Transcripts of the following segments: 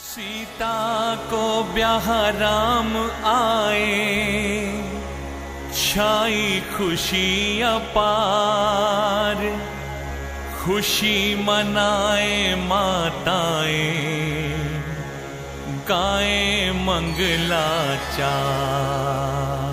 सीता को ब्याह राम आए, छाई खुशी अपार। खुशी मनाए माताएं, गाए मंगलाचार।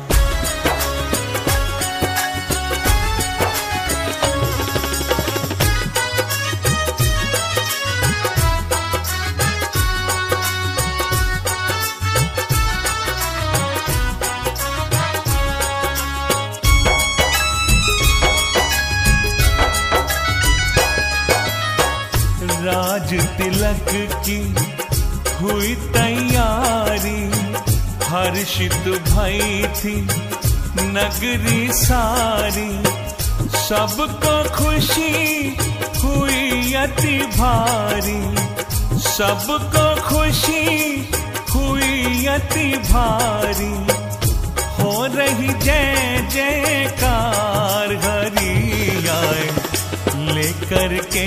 राज तिलक की हुई तैयारी, हर्षित भई थी नगरी सारी। सबको खुशी हुई अति भारी, सबको खुशी हुई अति भारी। हो रही जय जयकार, हरि आए लेकर के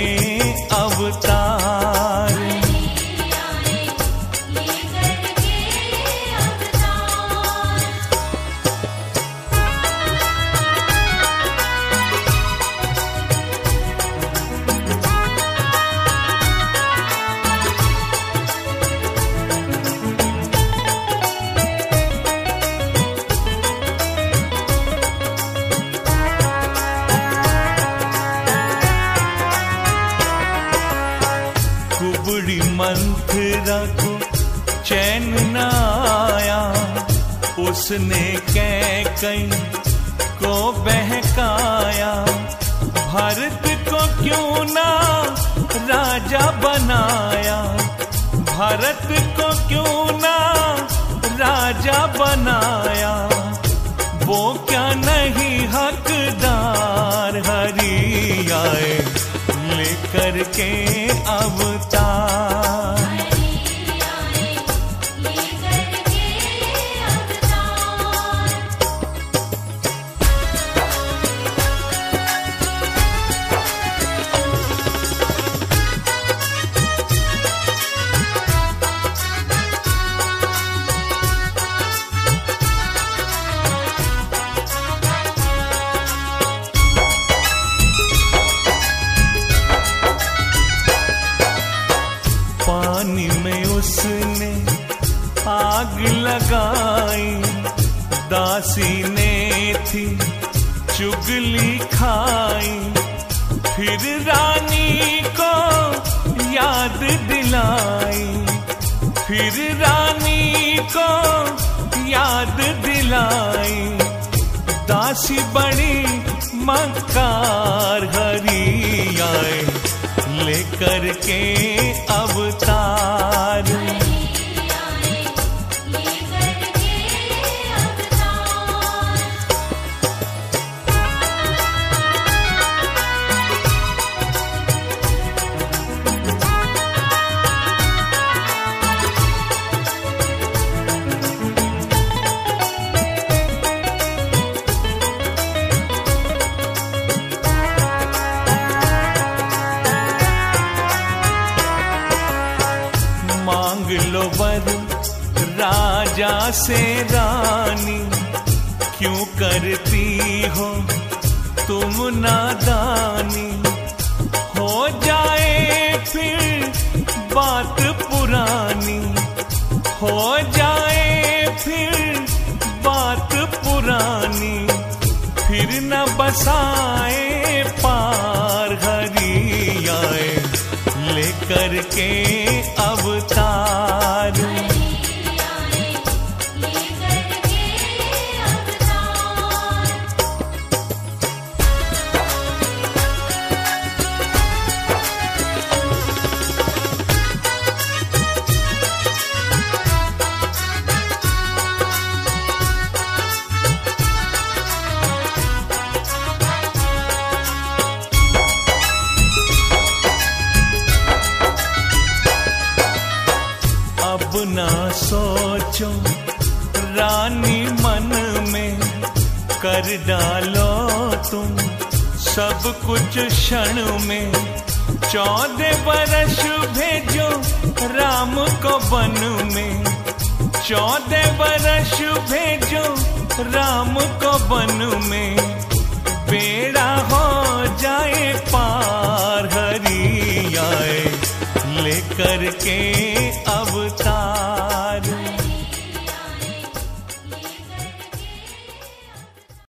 अवतार। कुबड़ी मंथरा को चैन न आया, उसने कैकई को बहकाया। भरत को क्यों ना राजा बनाया, भरत को क्यों ना राजा बनाया। वो क्या नहीं हकदार, हरि आए लेकर के अवतार। पानी में उसने आग लगाई, दासी ने थी चुगली खाई। फिर रानी को याद दिलाई, फिर रानी को याद दिलाई। दासी बड़ी मक्कार, हरि आए लेकर के अवतार। मांग लो वर राजा से रानी, क्यों करती हो तुम नादानी। हो जाए फिर बात पुरानी, हो जाए फिर बात पुरानी। फिर न बसाए पार, हरि आए लेकर के अवतार। अब ना सोचो रानी मन में, कर डालो तुम सब कुछ क्षण में। 14 बरस भेजो राम को वन में, 14 बरस भेजो राम को वन में, बेड़ा हो जाए पार हरि आए लेकर के